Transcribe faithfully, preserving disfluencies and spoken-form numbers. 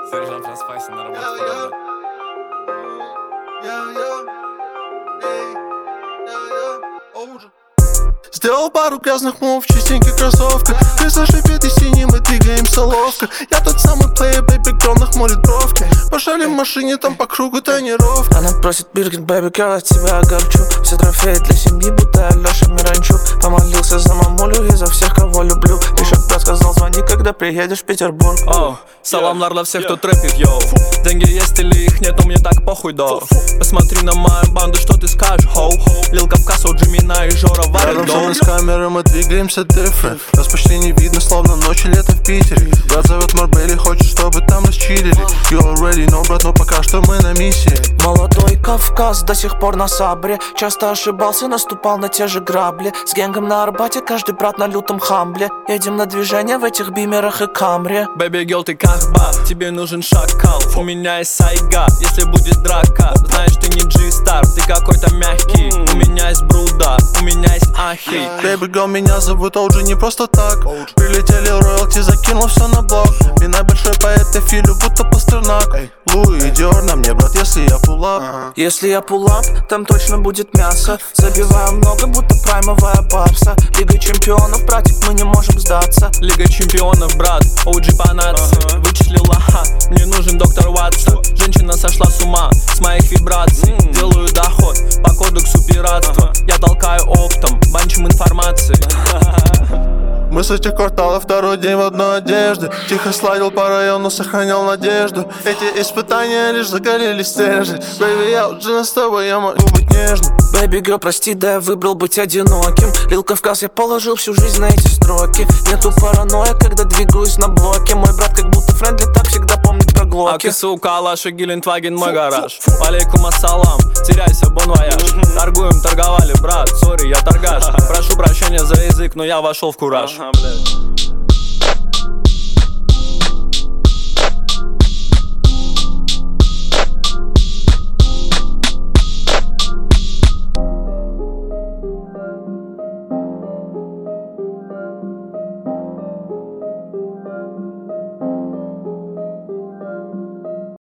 Сержант Распайся на работе. Сделал пару грязных мув в чистеньких кроссовках. Крыса шипит и синий, мы двигаемся ловко. Я тот самый плеер, бэйби, кто нахмурит бровки. Пошалим в машине, там по кругу тренировка. Она просит Биркин, бэйби, girl, от тебя огорчу. Все трофеи для семьи, будто Алёша Миранчук. Помолился за мамулю и за всех, кого люблю. Лишь брат сказал, звони, когда приедешь в Петербург. О, саламлар для всех, кто трэпит, йоу. Деньги есть или их нету, мне так похуй, до. Посмотри на мою банду, что ты скажешь, хоу. Лил Кавказ, Оджи Мина и Жора варит дом. С камеры мы двигаемся different. Нас почти не видно, словно ночи лето в Питере. Брат зовет Марбели, хочет, чтобы там расчилили. You already know, брат, но пока что мы на миссии. Молодой Кавказ до сих пор на сабре. Часто ошибался, наступал на те же грабли. С генгом на Арбате, каждый брат на лютом хамбле. Едем на движение в этих бимерах и камре. Бэби, гел, ты как баб, тебе нужен шакал. У меня есть сайга, если будет драка. Знаешь, ты не G-Star, ты какой-то мягкий. У меня есть бруда, у меня есть ахи. Baby girl, меня зовут Оджи не просто так. Прилетели роялти, закинул все на блок. Минай большой поэт, я филю, будто Пастернак. Луи, Диор на мне, брат, если я пулап. Если я пулап, там точно будет мясо. Забиваю много, будто праймовая барса. Лига чемпионов, братик, мы не можем сдаться. Лига чемпионов, брат, оу джи по нации. Вычислила, ха, мне нужен доктор Ватсон. Женщина сошла с ума с моих вибраций. Делаю доход по кодексу пиратства. Я толкаю оптом, банчим информации. Мы с этих кварталов второй день в одной одежде. Тихо сладил по району, сохранял надежду. Эти испытания лишь закалили стержень. Baby, я уже с тобой, я могу быть нежным. Baby girl, прости, да я выбрал быть одиноким. Лил Кавказ, я положил всю жизнь на эти строки. Нету паранойя, когда двигаюсь на блоке. Мой брат как будто френдли, так всегда помнит про глоки. А ты, сука, Алаша, Гелендваген, мой гараж. Алейкум ассалам, теряйся, бон вояж. Торгуем, торговали, брат, сори, я торгаш. Прошу прощения за язык, но я вошел в кураж.